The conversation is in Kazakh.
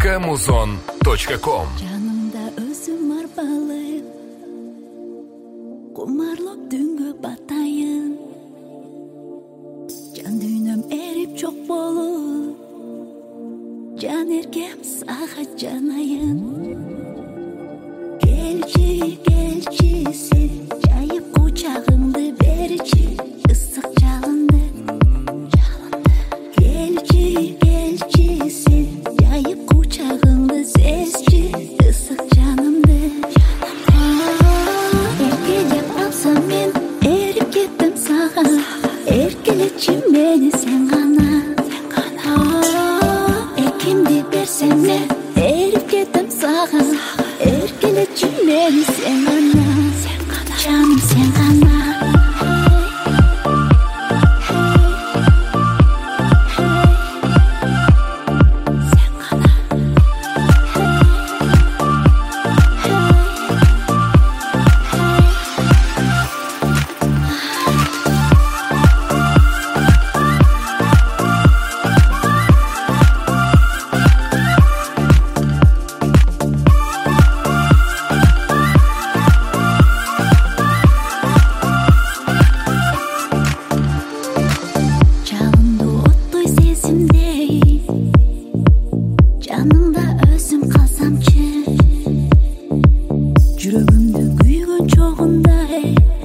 muzon.com. Жанымда өзім арбалып, құмарлық дүңгі батайын. Жан дүйнөм эрип жок болуп, жан эркем сага жанайын. Келчи, келчи, сен жайып кучагыңды берчи, ысык жалынды. Келчи, келчи, сен жайып кучагыңды сезчи, ысык жанымды. Эркелеп алсам мен эрип кеттим сага, эркелечи мени сен гана. Эркимди берсең мен эрип кеттим сага, эркелечи мени сен гана. Жаным сен гана. Жалынды оттой сезимдей, жаныңда өзүм калсамчы, жүрөгүмдү күйгөн чогундай.